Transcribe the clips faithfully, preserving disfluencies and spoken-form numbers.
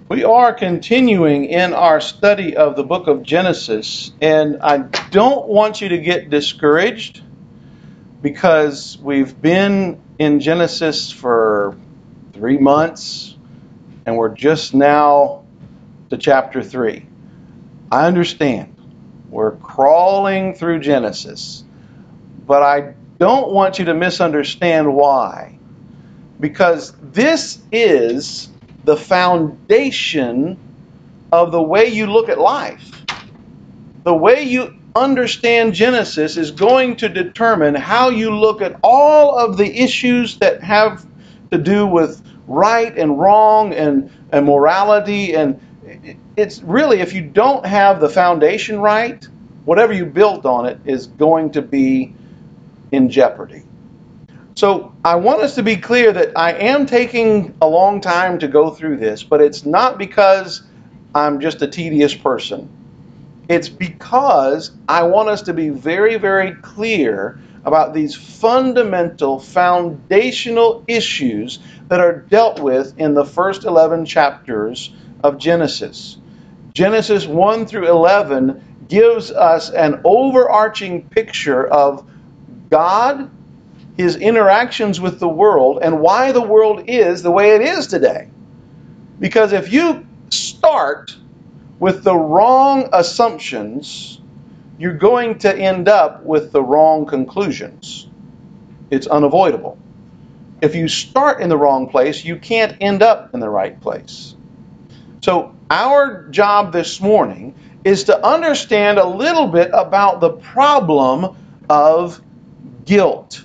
We are continuing in our study of the book of Genesis, and I don't want you to get discouraged because we've been in Genesis for three months and we're just now to chapter three. I understand. We're crawling through Genesis, but I don't want you to misunderstand why. Because this is the foundation of the way you look at life. The way you understand Genesis is going to determine how you look at all of the issues that have to do with right and wrong and, and morality. And it's really, if you don't have the foundation right, whatever you built on it is going to be in jeopardy. So I want us to be clear that I am taking a long time to go through this, but it's not because I'm just a tedious person. It's because I want us to be very, very clear about these fundamental, foundational issues that are dealt with in the first eleven chapters of Genesis. Genesis one through eleven gives us an overarching picture of God, His interactions with the world, and why the world is the way it is today. Because if you start with the wrong assumptions, you're going to end up with the wrong conclusions. It's unavoidable. If you start in the wrong place, you can't end up in the right place. So our job this morning is to understand a little bit about the problem of guilt.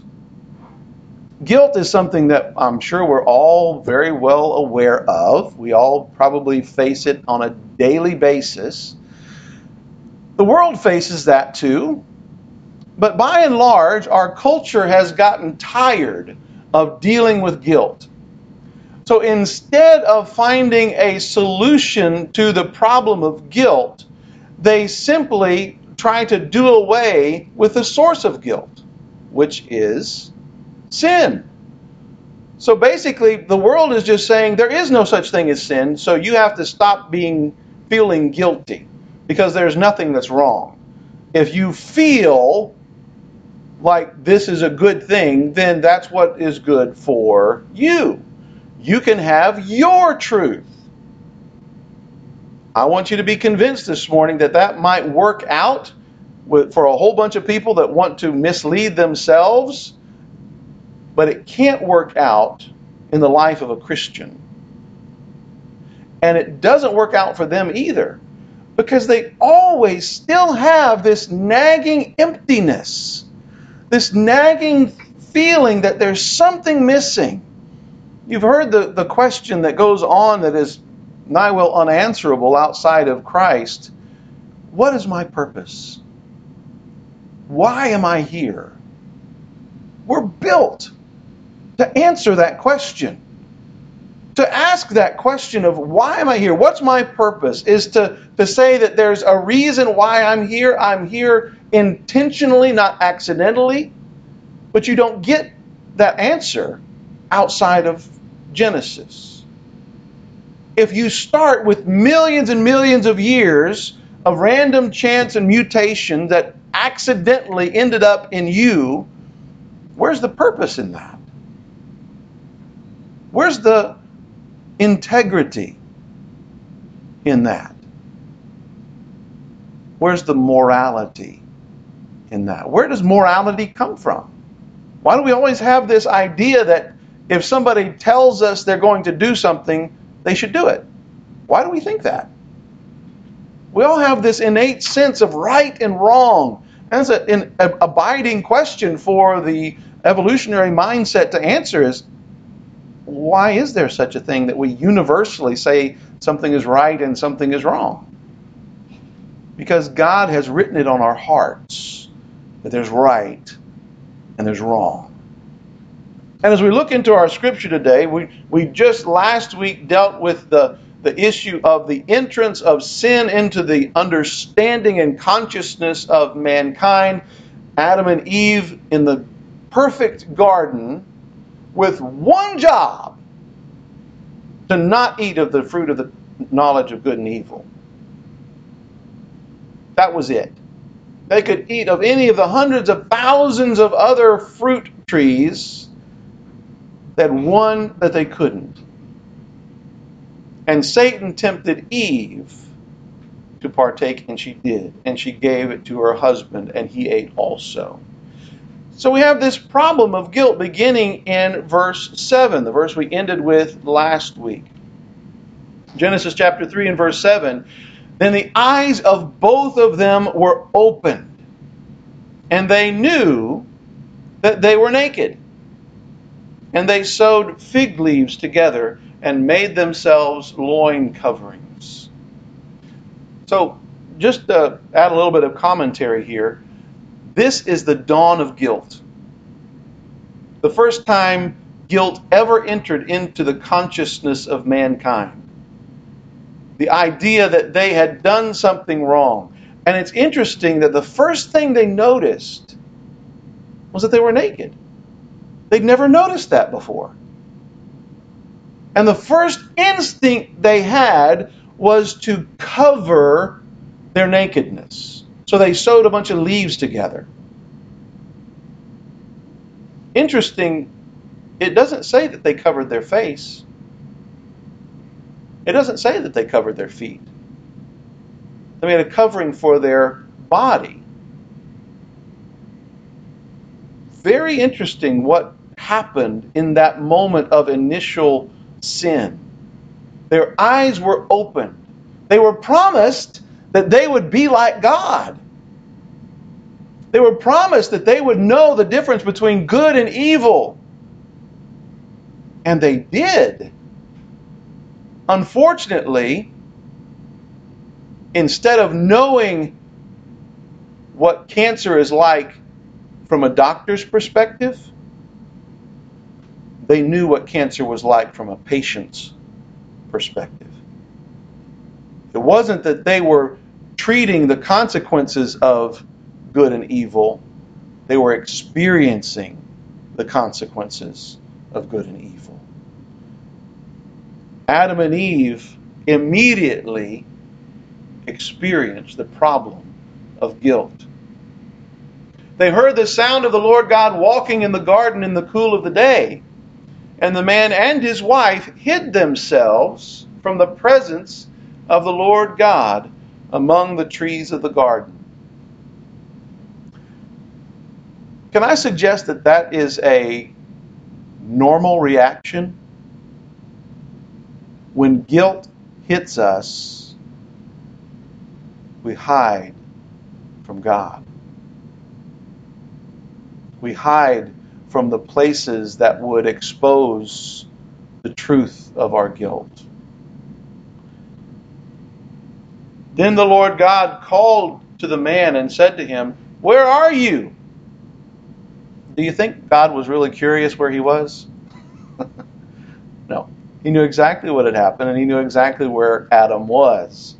Guilt is something that I'm sure we're all very well aware of. We all probably face it on a daily basis. The world faces that too. But by and large, our culture has gotten tired of dealing with guilt. So instead of finding a solution to the problem of guilt, they simply try to do away with the source of guilt, which is sin. So basically, the world is just saying there is no such thing as sin, so you have to stop being feeling guilty because there's nothing that's wrong. If you feel like this is a good thing, then that's what is good for you. You can have your truth. I want you to be convinced this morning that that might work out with, for a whole bunch of people that want to mislead themselves. But it can't work out in the life of a Christian. And it doesn't work out for them either, because they always still have this nagging emptiness, this nagging feeling that there's something missing. You've heard the, the question that goes on that is nigh well unanswerable outside of Christ. What is my purpose? Why am I here? We're built to answer that question. To ask that question of why am I here? What's my purpose? Is to, to say that there's a reason why I'm here. I'm here intentionally, not accidentally. But you don't get that answer outside of Genesis. If you start with millions and millions of years of random chance and mutation that accidentally ended up in you, where's the purpose in that? Where's the integrity in that? Where's the morality in that? Where does morality come from? Why do we always have this idea that if somebody tells us they're going to do something, they should do it? Why do we think that? We all have this innate sense of right and wrong. And it's an abiding question for the evolutionary mindset to answer is, why is there such a thing that we universally say something is right and something is wrong? Because God has written it on our hearts that there's right and there's wrong. And as we look into our scripture today, we, we just last week dealt with the, the issue of the entrance of sin into the understanding and consciousness of mankind. Adam and Eve in the perfect garden with one job, to not eat of the fruit of the knowledge of good and evil. That was it. They could eat of any of the hundreds of thousands of other fruit trees, that one that they couldn't. And Satan tempted Eve to partake, and she did. And she gave it to her husband, and he ate also. So we have this problem of guilt beginning in verse seven, the verse we ended with last week. Genesis chapter three and verse seven. Then the eyes of both of them were opened, and they knew that they were naked. And they sewed fig leaves together and made themselves loin coverings. So, just to add a little bit of commentary here, this is the dawn of guilt. The first time guilt ever entered into the consciousness of mankind. The idea that they had done something wrong. And it's interesting that the first thing they noticed was that they were naked. They'd never noticed that before. And the first instinct they had was to cover their nakedness. So they sewed a bunch of leaves together. Interesting, it doesn't say that they covered their face. It doesn't say that they covered their feet. They made a covering for their body. Very interesting what happened in that moment of initial sin. Their eyes were opened. They were promised that they would be like God. They were promised that they would know the difference between good and evil. And they did. Unfortunately, instead of knowing what cancer is like from a doctor's perspective, they knew what cancer was like from a patient's perspective. It wasn't that they were treating the consequences of good and evil. They were experiencing the consequences of good and evil. Adam and Eve immediately experienced the problem of guilt. They heard the sound of the Lord God walking in the garden in the cool of the day. And the man and his wife hid themselves from the presence of the Lord God among the trees of the garden. Can I suggest that that is a normal reaction? When guilt hits us, we hide from God. We hide from the places that would expose the truth of our guilt. Then the Lord God called to the man and said to him, "Where are you?" Do you think God was really curious where he was? No. He knew exactly what had happened, and he knew exactly where Adam was.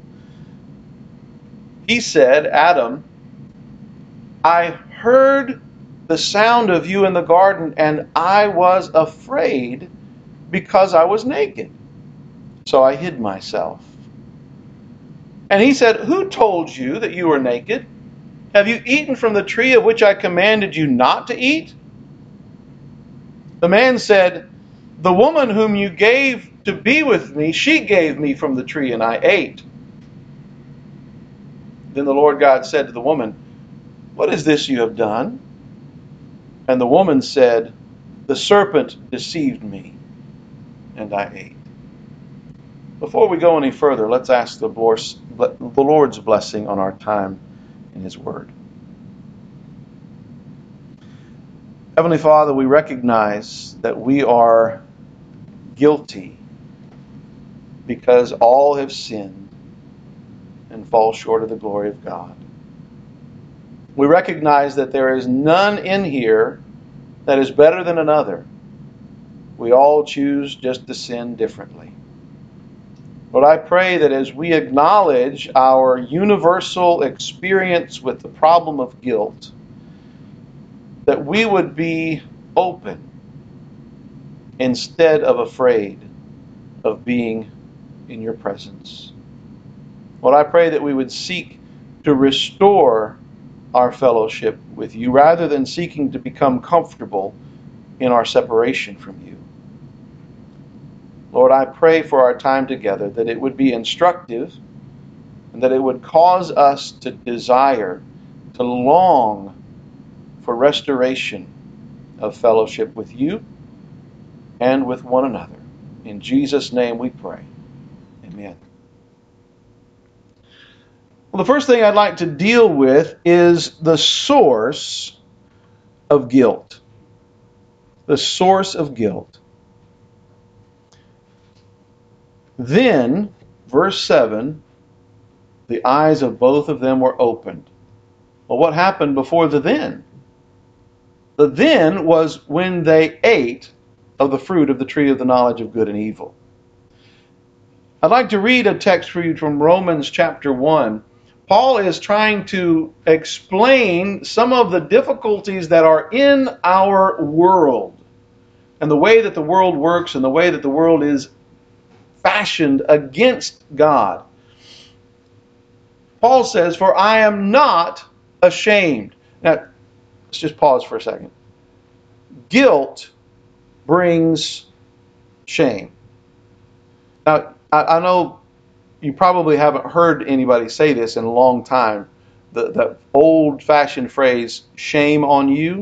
He said, "Adam, I heard the sound of you in the garden, and I was afraid because I was naked. So I hid myself." And he said, "Who told you that you were naked? Have you eaten from the tree of which I commanded you not to eat?" The man said, "The woman whom you gave to be with me, she gave me from the tree, and I ate." Then the Lord God said to the woman, "What is this you have done?" And the woman said, "The serpent deceived me, and I ate." Before we go any further, let's ask the Lord's blessing on our time in His Word. Heavenly Father, we recognize that we are guilty because all have sinned and fall short of the glory of God. We recognize that there is none in here that is better than another. We all choose just to sin differently. But I pray that as we acknowledge our universal experience with the problem of guilt, that we would be open instead of afraid of being in your presence. Lord, I pray that we would seek to restore our fellowship with you rather than seeking to become comfortable in our separation from you. Lord, I pray for our time together that it would be instructive and that it would cause us to desire, to long for restoration of fellowship with you and with one another. In Jesus' name we pray. Amen. Well, the first thing I'd like to deal with is the source of guilt. The source of guilt. Then, verse seven, the eyes of both of them were opened. Well, what happened before the then? The then was when they ate of the fruit of the tree of the knowledge of good and evil. I'd like to read a text for you from Romans chapter one. Paul is trying to explain some of the difficulties that are in our world and the way that the world works and the way that the world is fashioned against God. Paul says, "For I am not ashamed." Now, let's just pause for a second. Guilt brings shame. Now, I, I know you probably haven't heard anybody say this in a long time. The, the old-fashioned phrase, "shame on you."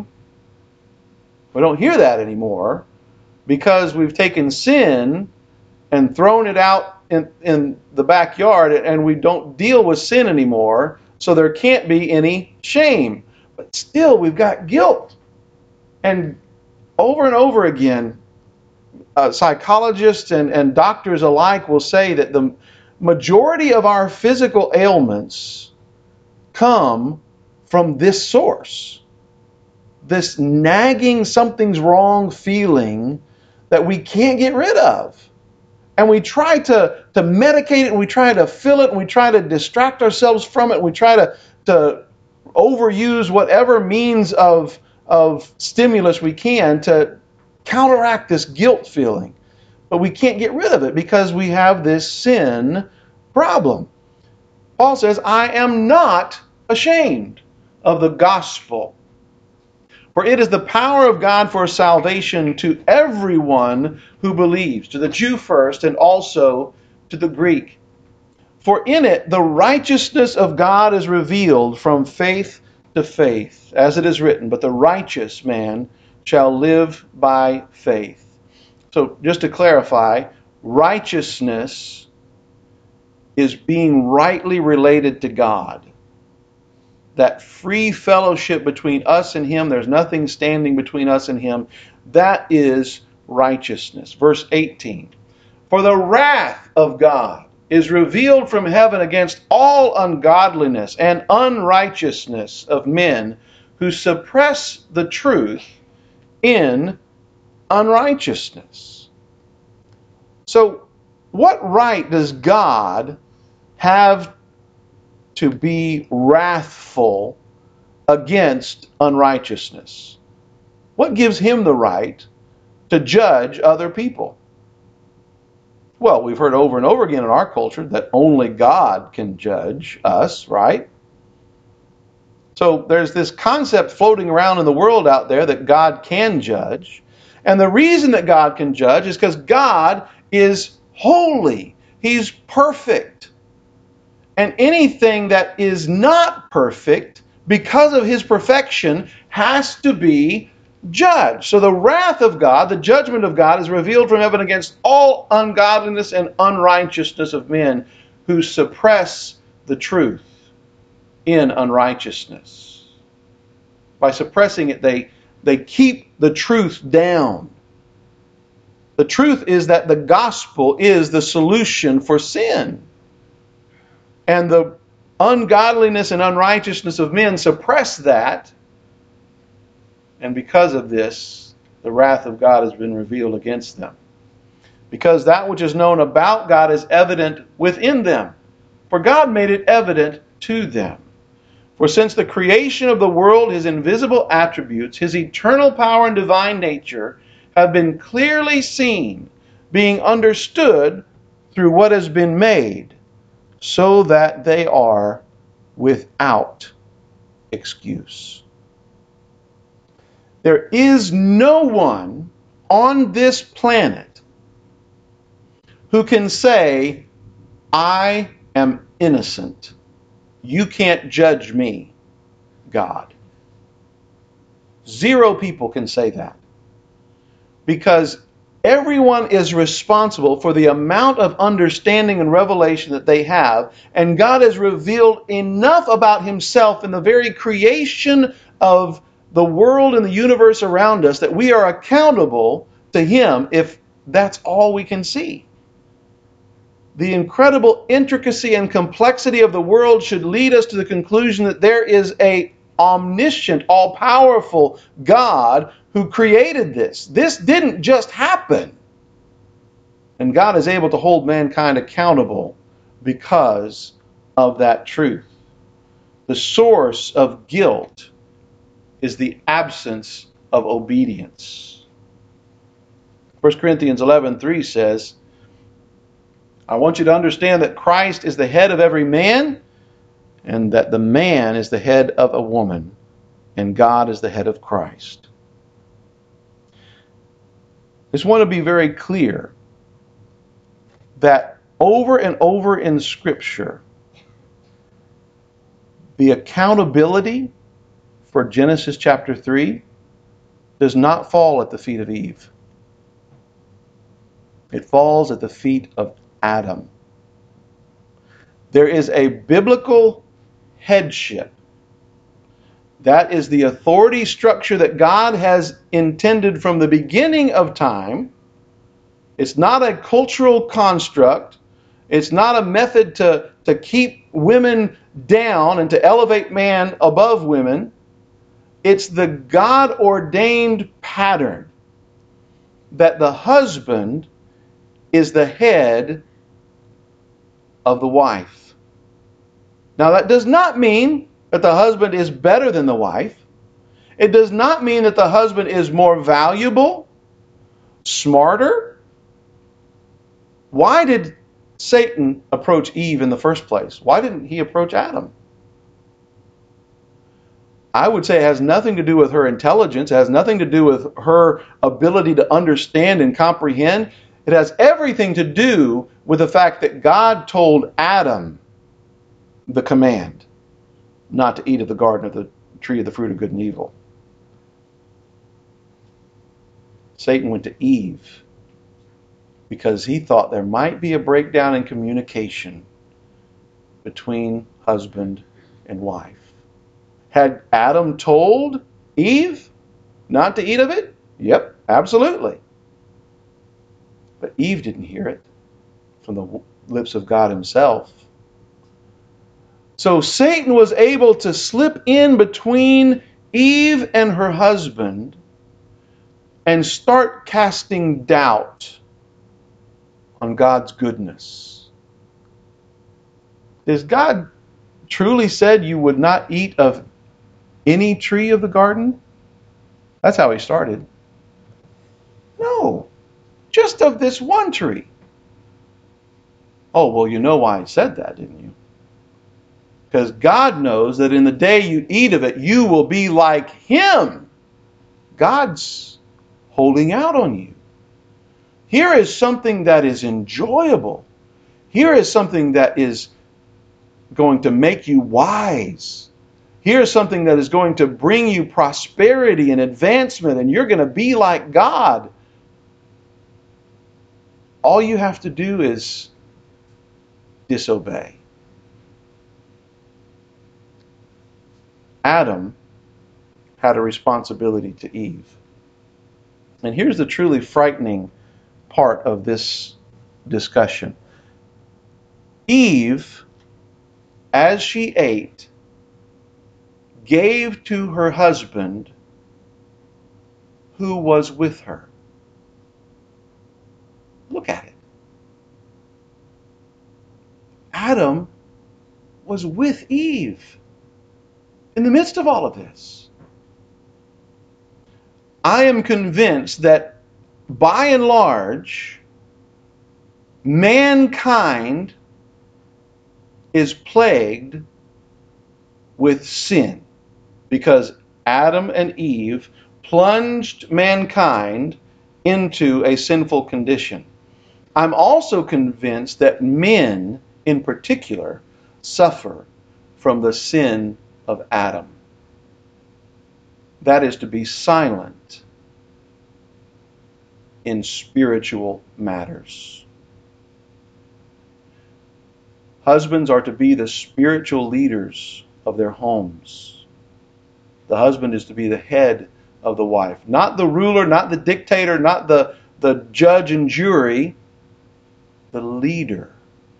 We don't hear that anymore because we've taken sin and thrown it out in, in the backyard, and we don't deal with sin anymore, so there can't be any shame. But still, we've got guilt. And over and over again, uh, psychologists and, and doctors alike will say that the majority of our physical ailments come from this source. This nagging something's wrong feeling that we can't get rid of. And we try to, to medicate it, and we try to fill it, and we try to distract ourselves from it, and we try to, to overuse whatever means of, of stimulus we can to counteract this guilt feeling. But we can't get rid of it because we have this sin problem. Paul says, "I am not ashamed of the gospel. For it is the power of God for salvation to everyone who believes, to the Jew first and also to the Greek. For in it the righteousness of God is revealed from faith to faith, as it is written, but the righteous man shall live by faith." So just to clarify, righteousness is being rightly related to God. That free fellowship between us and Him, there's nothing standing between us and Him. That is righteousness. Verse eighteen. "For the wrath of God is revealed from heaven against all ungodliness and unrighteousness of men who suppress the truth in unrighteousness." So, what right does God have to be wrathful against unrighteousness? What gives Him the right to judge other people? Well, we've heard over and over again in our culture that only God can judge us, right? So there's this concept floating around in the world out there that God can judge. And the reason that God can judge is because God is holy. He's perfect. And anything that is not perfect, because of His perfection, has to be judged. So the wrath of God, the judgment of God, is revealed from heaven against all ungodliness and unrighteousness of men who suppress the truth in unrighteousness. By suppressing it, they, they keep the truth down. The truth is that the gospel is the solution for sin. And the ungodliness and unrighteousness of men suppress that. And because of this, the wrath of God has been revealed against them. Because that which is known about God is evident within them. For God made it evident to them. For since the creation of the world, His invisible attributes, His eternal power and divine nature, have been clearly seen, being understood through what has been made, so that they are without excuse. There is no one on this planet who can say, I am innocent. You can't judge me, God. Zero people can say that. Because everyone is responsible for the amount of understanding and revelation that they have, and God has revealed enough about himself in the very creation of the world and the universe around us that we are accountable to him if that's all we can see. The incredible intricacy and complexity of the world should lead us to the conclusion that there is a omniscient, all-powerful God who created this. This didn't just happen. And God is able to hold mankind accountable because of that truth. The source of guilt is the absence of obedience. First Corinthians eleven three says, I want you to understand that Christ is the head of every man, and that the man is the head of a woman, and God is the head of Christ. I just want to be very clear that over and over in Scripture, the accountability for Genesis chapter three does not fall at the feet of Eve. It falls at the feet of Adam. There is a biblical headship. That is the authority structure that God has intended from the beginning of time. It's not a cultural construct. It's not a method to, to keep women down and to elevate man above women. It's the God-ordained pattern that the husband is the head of the wife. Now, that does not mean that the husband is better than the wife. It does not mean that the husband is more valuable, smarter. Why did Satan approach Eve in the first place? Why didn't he approach Adam? I would say it has nothing to do with her intelligence. It has nothing to do with her ability to understand and comprehend. It has everything to do with the fact that God told Adam the command not to eat of the garden of the tree of the fruit of good and evil. Satan went to Eve because he thought there might be a breakdown in communication between husband and wife. Had Adam told Eve not to eat of it? Yep, absolutely. But Eve didn't hear it from the lips of God himself. So Satan was able to slip in between Eve and her husband and start casting doubt on God's goodness. Has God truly said you would not eat of any tree of the garden? That's how he started. No, just of this one tree. Oh, well, you know why he said that, didn't you? Because God knows that in the day you eat of it, you will be like him. God's holding out on you. Here is something that is enjoyable. Here is something that is going to make you wise. Here is something that is going to bring you prosperity and advancement, and you're going to be like God. All you have to do is disobey. Adam had a responsibility to Eve. And here's the truly frightening part of this discussion. Eve, as she ate, gave to her husband who was with her. Look at it. Adam was with Eve in the midst of all of this. I am convinced that by and large, mankind is plagued with sin because Adam and Eve plunged mankind into a sinful condition. I'm also convinced that men, in particular, suffer from the sin of Adam. That is to be silent in spiritual matters. Husbands are to be the spiritual leaders of their homes. The husband is to be the head of the wife. Not the ruler, not the dictator, not the, the judge and jury, the leader.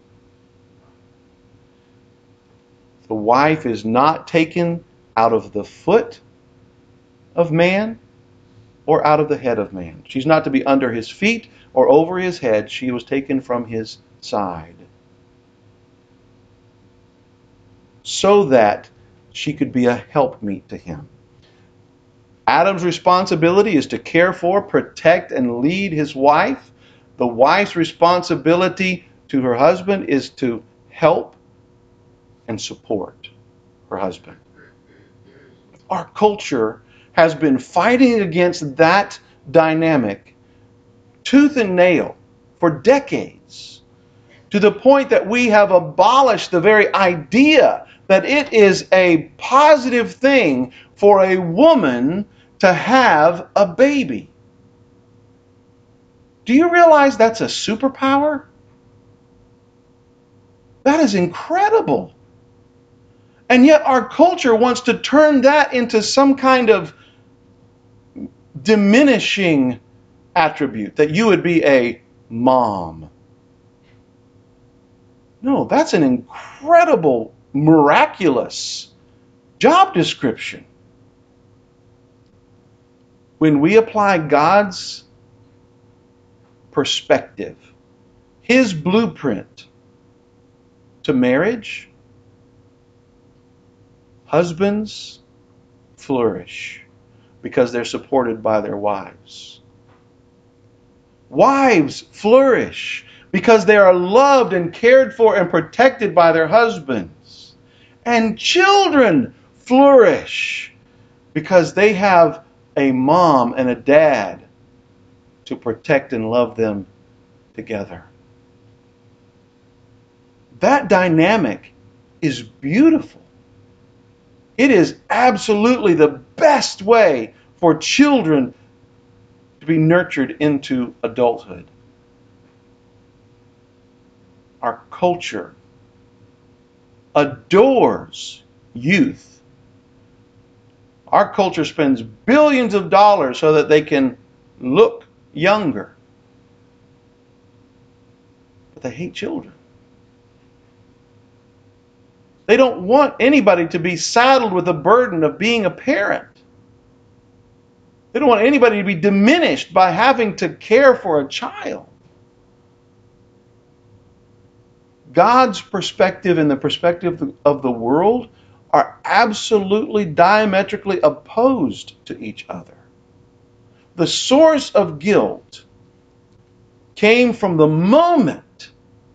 The wife is not taken out of the foot of man or out of the head of man. She's not to be under his feet or over his head. She was taken from his side, so that she could be a helpmeet to him. Adam's responsibility is to care for, protect, and lead his wife. The wife's responsibility to her husband is to help and support her husband. Our culture has been fighting against that dynamic tooth and nail for decades, to the point that we have abolished the very idea that it is a positive thing for a woman to have a baby. Do you realize that's a superpower? That is incredible. And yet our culture wants to turn that into some kind of diminishing attribute, that you would be a mom. No, that's an incredible, miraculous job description. When we apply God's perspective, His blueprint to marriage, husbands flourish because they're supported by their wives. Wives flourish because they are loved and cared for and protected by their husbands. And children flourish because they have a mom and a dad to protect and love them together. That dynamic is beautiful. It is absolutely the best way for children to be nurtured into adulthood. Our culture adores youth. Our culture spends billions of dollars so that they can look younger. But they hate children. They don't want anybody to be saddled with the burden of being a parent. They don't want anybody to be diminished by having to care for a child. God's perspective and the perspective of the world are absolutely diametrically opposed to each other. The source of guilt came from the moment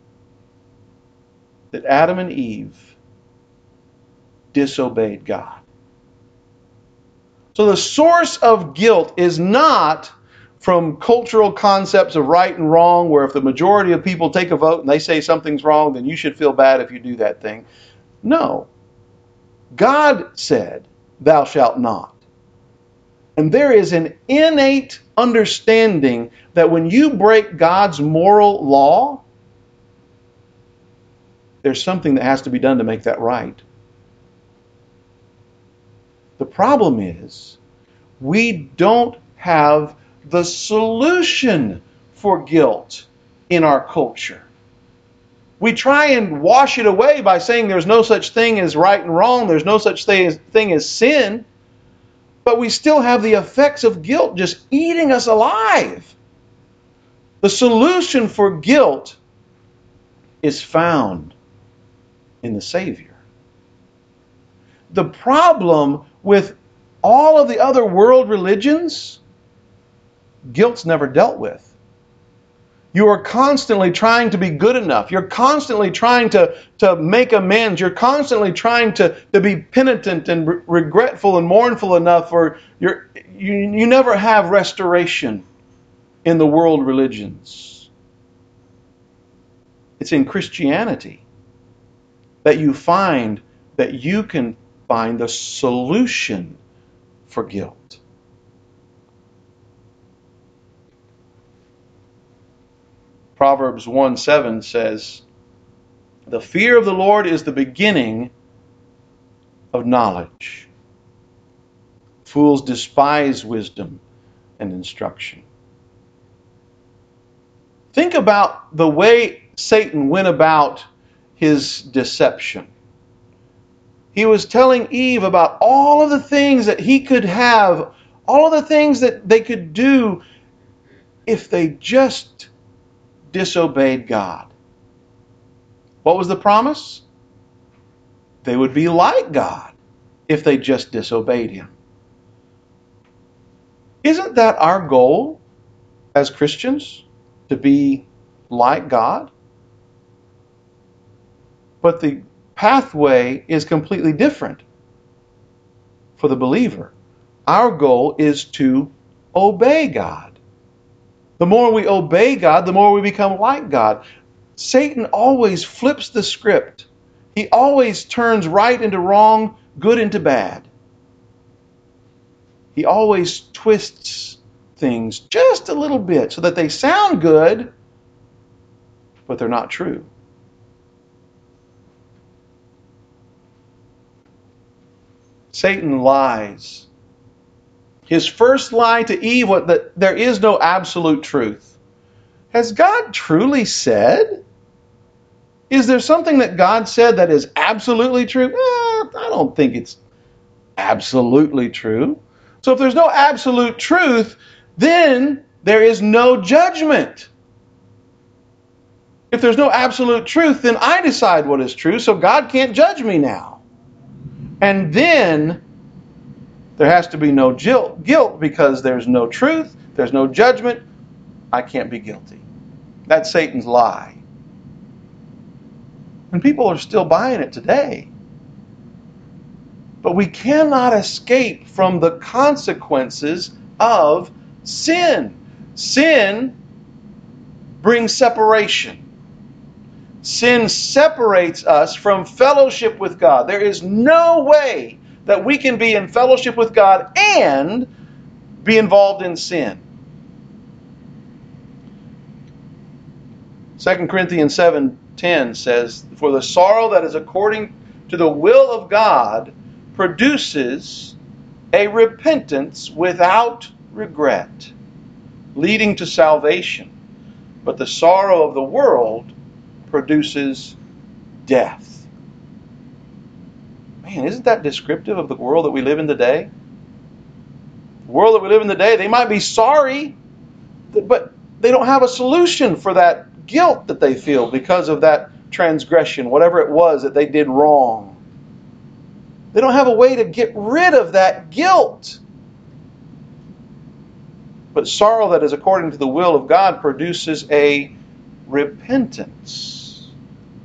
that Adam and Eve disobeyed God. So the source of guilt is not from cultural concepts of right and wrong, where if the majority of people take a vote and they say something's wrong, then you should feel bad if you do that thing. No. God said, "Thou shalt not." And there is an innate understanding that when you break God's moral law, there's something that has to be done to make that right. The problem is, we don't have the solution for guilt in our culture. We try and wash it away by saying there's no such thing as right and wrong, there's no such thing as, thing as sin, but we still have the effects of guilt just eating us alive. The solution for guilt is found in the Savior. The problem with all of the other world religions, guilt's never dealt with. You are constantly trying to be good enough. You're constantly trying to, to make amends. You're constantly trying to, to be penitent and re- regretful and mournful enough, or you're, you, you never have restoration in the world religions. It's in Christianity that you find that you can find the solution for guilt. Proverbs one seven says, "The fear of the Lord is the beginning of knowledge. Fools despise wisdom and instruction." Think about the way Satan went about his deception. He was telling Eve about all of the things that he could have, all of the things that they could do if they just disobeyed God. What was the promise? They would be like God if they just disobeyed Him. Isn't that our goal as Christians? To be like God? But the pathway is completely different for the believer. Our goal is to obey God. The more we obey God, the more we become like God. Satan always flips the script. He always turns right into wrong, good into bad. He always twists things just a little bit so that they sound good, but they're not true. Satan lies. His first lie to Eve was that there is no absolute truth. Has God truly said? Is there something that God said that is absolutely true? Eh, I don't think it's absolutely true. So if there's no absolute truth, then there is no judgment. If there's no absolute truth, then I decide what is true, so God can't judge me now. And then there has to be no guilt because there's no truth, there's no judgment, I can't be guilty. That's Satan's lie. And people are still buying it today. But we cannot escape from the consequences of sin. Sin brings separation. Sin separates us from fellowship with God. There is no way that we can be in fellowship with God and be involved in sin. Second Corinthians seven ten says, "For the sorrow that is according to the will of God produces a repentance without regret, leading to salvation. But the sorrow of the world produces death." Man, isn't that descriptive of the world that we live in today? The world that we live in today, they might be sorry, but they don't have a solution for that guilt that they feel because of that transgression, whatever it was that they did wrong. They don't have a way to get rid of that guilt. But sorrow that is according to the will of God produces a repentance.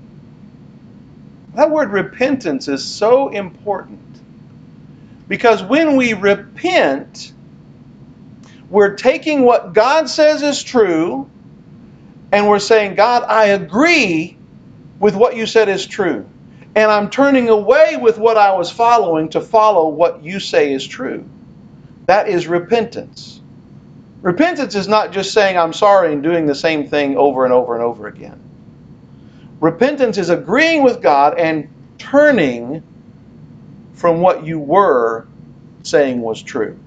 That word repentance is so important. Because when we repent, we're taking what God says is true, and we're saying, God, I agree with what you said is true. And I'm turning away with what I was following to follow what you say is true. That is repentance. Repentance is not just saying I'm sorry and doing the same thing over and over and over again. Repentance is agreeing with God and turning from what you were saying was true.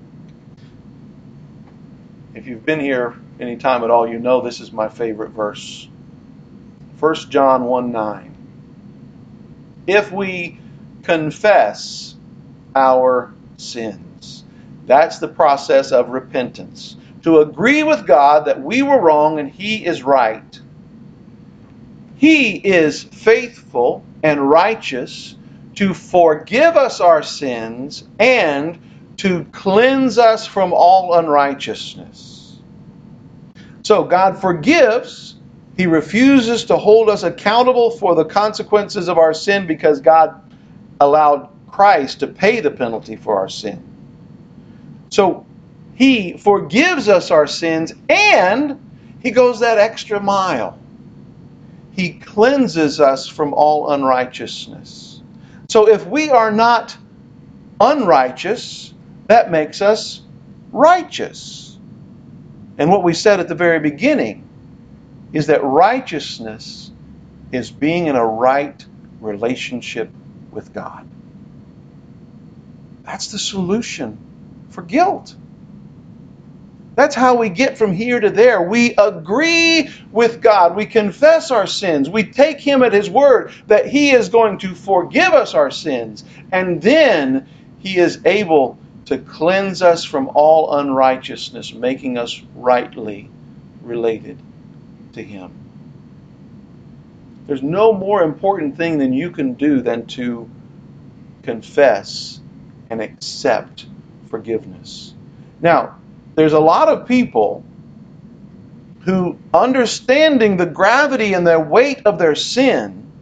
If you've been here any time at all, you know this is my favorite verse. First John one nine. If we confess our sins. That's the process of repentance. To agree with God that we were wrong and He is right. He is faithful and righteous to forgive us our sins and to cleanse us from all unrighteousness. So God forgives. He refuses to hold us accountable for the consequences of our sin because God allowed Christ to pay the penalty for our sin. So He forgives us our sins, and He goes that extra mile. He cleanses us from all unrighteousness. So if we are not unrighteous, that makes us righteous. And what we said at the very beginning is that righteousness is being in a right relationship with God. That's the solution for guilt. That's how we get from here to there. We agree with God. We confess our sins. We take Him at His word that He is going to forgive us our sins. And then He is able to cleanse us from all unrighteousness, making us rightly related to Him. There's no more important thing than you can do than to confess and accept forgiveness. Now, there's a lot of people who, understanding the gravity and the weight of their sin,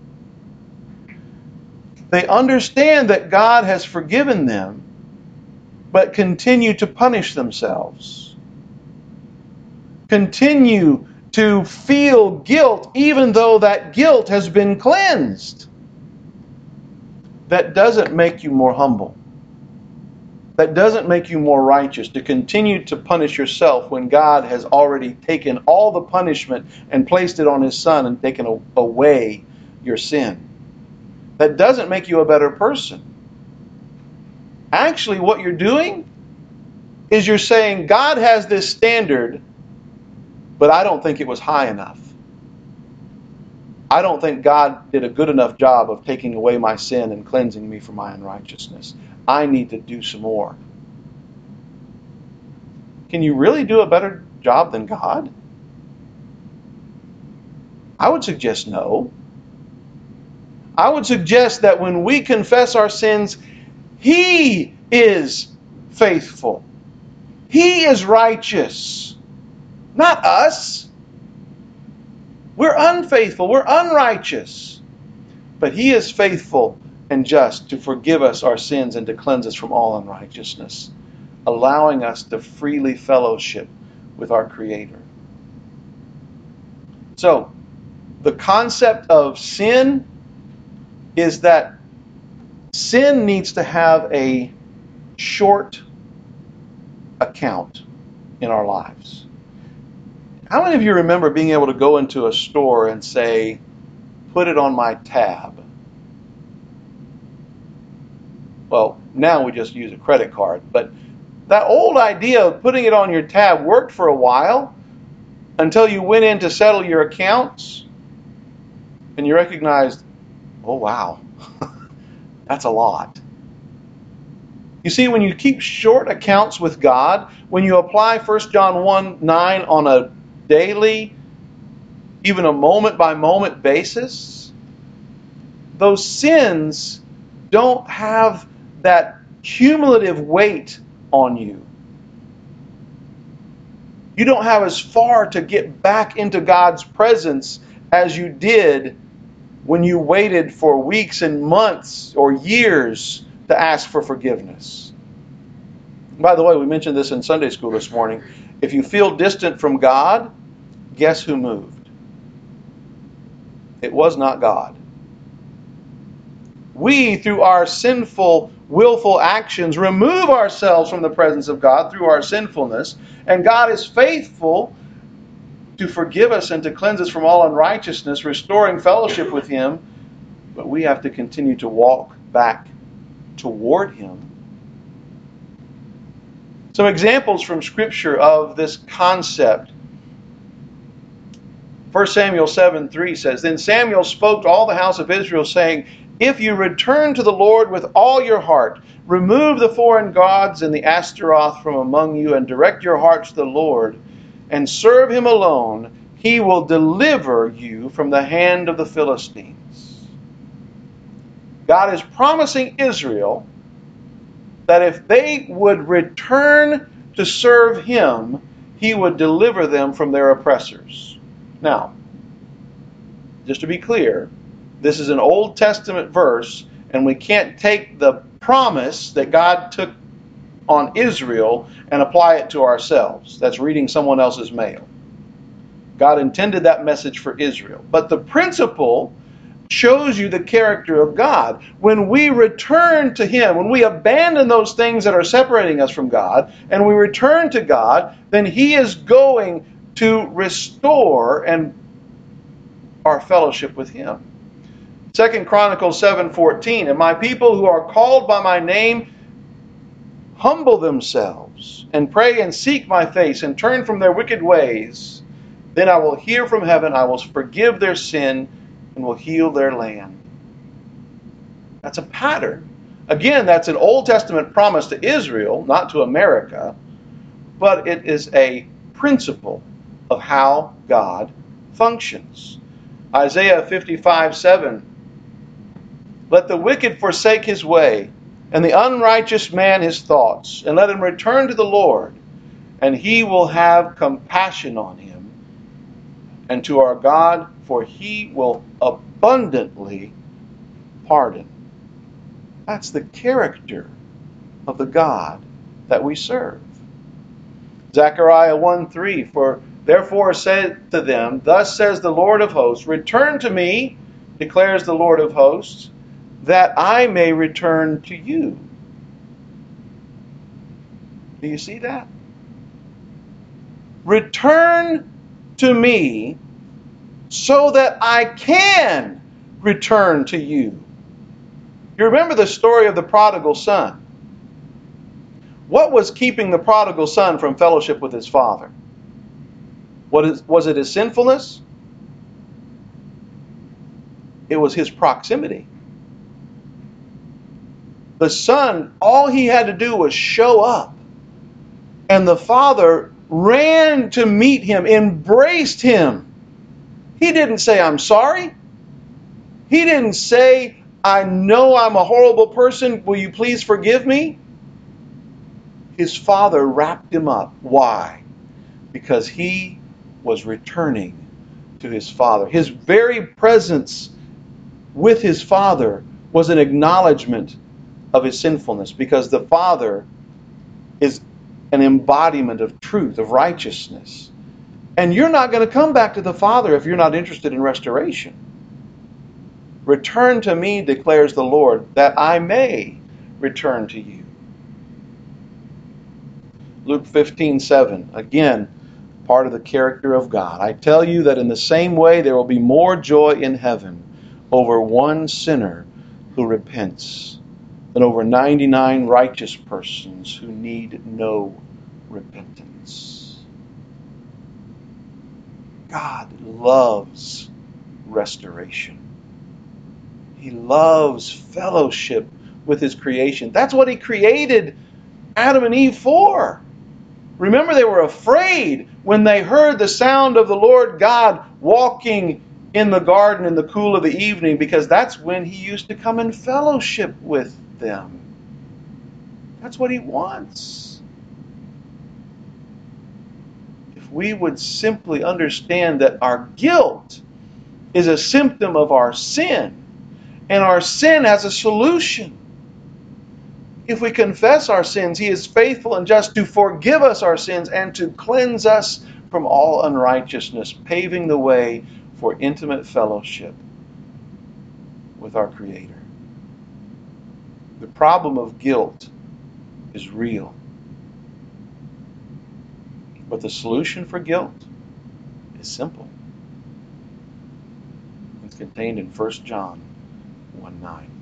they understand that God has forgiven them, but continue to punish themselves. Continue to feel guilt even though that guilt has been cleansed. That doesn't make you more humble. That doesn't make you more righteous to continue to punish yourself when God has already taken all the punishment and placed it on His Son and taken away your sin. That doesn't make you a better person. Actually, what you're doing is you're saying, God has this standard, but I don't think it was high enough. I don't think God did a good enough job of taking away my sin and cleansing me from my unrighteousness. I need to do some more. Can you really do a better job than God? I would suggest no. I would suggest that when we confess our sins, He is faithful. He is righteous, not us. We're unfaithful. We're unrighteous. But He is faithful and just to forgive us our sins and to cleanse us from all unrighteousness, allowing us to freely fellowship with our Creator. So, the concept of sin is that sin needs to have a short account in our lives. How many of you remember being able to go into a store and say, put it on my tab? Well, now we just use a credit card. But that old idea of putting it on your tab worked for a while until you went in to settle your accounts and you recognized, oh wow, that's a lot. You see, when you keep short accounts with God, when you apply First John one nine on a daily, even a moment-by-moment basis, those sins don't have that cumulative weight on you. You don't have as far to get back into God's presence as you did when you waited for weeks and months or years to ask for forgiveness. By the way, we mentioned this in Sunday school this morning. If you feel distant from God, guess who moved? It was not God. We, through our sinful, willful actions, remove ourselves from the presence of God through our sinfulness, and God is faithful to forgive us and to cleanse us from all unrighteousness, restoring fellowship with Him, but we have to continue to walk back toward Him. Some examples from Scripture of this concept. First Samuel seven three says, Then Samuel spoke to all the house of Israel, saying, If you return to the Lord with all your heart, remove the foreign gods and the Ashtaroth from among you, and direct your hearts to the Lord, and serve Him alone, He will deliver you from the hand of the Philistines. God is promising Israel that if they would return to serve Him, he would deliver them from their oppressors. Now, just to be clear, this is an Old Testament verse, and we can't take the promise that God took on Israel and apply it to ourselves. That's reading someone else's mail. God intended that message for Israel. But the principle shows you the character of God. When we return to Him, when we abandon those things that are separating us from God, and we return to God, then He is going to restore and our fellowship with Him. Second Chronicles seven fourteen, and my people who are called by my name humble themselves and pray and seek my face and turn from their wicked ways, then I will hear from heaven, I will forgive their sin and will heal their land. That's a pattern. Again, that's an Old Testament promise to Israel, not to America, but it is a principle of how God functions. Isaiah fifty-five seven, let the wicked forsake his way, and the unrighteous man his thoughts, and let him return to the Lord, and He will have compassion on him, and to our God, for He will abundantly pardon. That's the character of the God that we serve. Zechariah one three, for therefore said to them, thus says the Lord of hosts, return to me, declares the Lord of hosts, that I may return to you. Do you see that? Return to me so that I can return to you. You remember the story of the prodigal son. What was keeping the prodigal son from fellowship with his father? What is, was it his sinfulness? It was his proximity. The son, all he had to do was show up. And the father ran to meet him, embraced him. He didn't say, I'm sorry. He didn't say, I know I'm a horrible person. Will you please forgive me? His father wrapped him up. Why? Because he was returning to his father. His very presence with his father was an acknowledgement of his sinfulness, because the Father is an embodiment of truth, of righteousness. And you're not going to come back to the Father if you're not interested in restoration. Return to me, declares the Lord, that I may return to you. Luke fifteen seven, again, part of the character of God. I tell you that in the same way there will be more joy in heaven over one sinner who repents than over ninety-nine righteous persons who need no repentance. God loves restoration. He loves fellowship with His creation. That's what He created Adam and Eve for. Remember, they were afraid when they heard the sound of the Lord God walking in the garden in the cool of the evening, because that's when He used to come in fellowship with them. That's what He wants. If we would simply understand that our guilt is a symptom of our sin, and our sin has a solution. If we confess our sins, He is faithful and just to forgive us our sins and to cleanse us from all unrighteousness, paving the way for intimate fellowship with our Creator. The problem of guilt is real. But the solution for guilt is simple. It's contained in First John one nine.